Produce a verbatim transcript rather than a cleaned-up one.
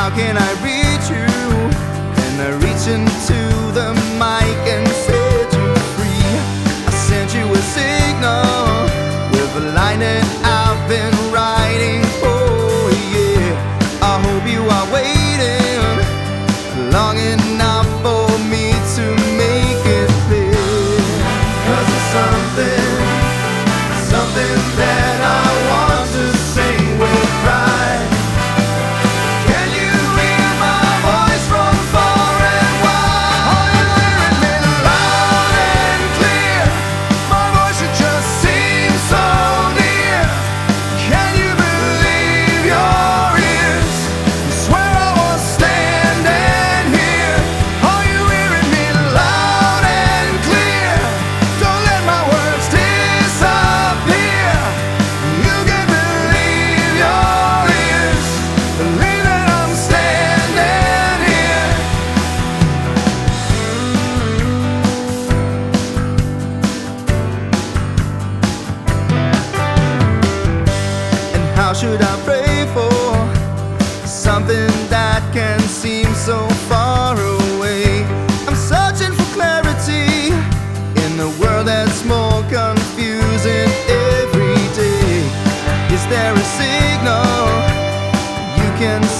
How can I reach you? And I reach into the mic and set you free. I sent you a signal with a line that I've been writing. Oh yeah, I hope you are waiting long enough for me to make it clear. 'Cause there's something, something that I want to sing with pride. Can you hear my voice from far and wide? Are you hearing me loud and clear? My voice, it just seems so near. Can you believe your ears? I swear I was standing here. Are you hearing me loud and clear? Don't let my words disappear. You can believe your ears. Believe that I'm standing here. And how should I pray for something that can seem so far away? I'm searching for clarity in a world that's more confusing every day. Is there a signal you can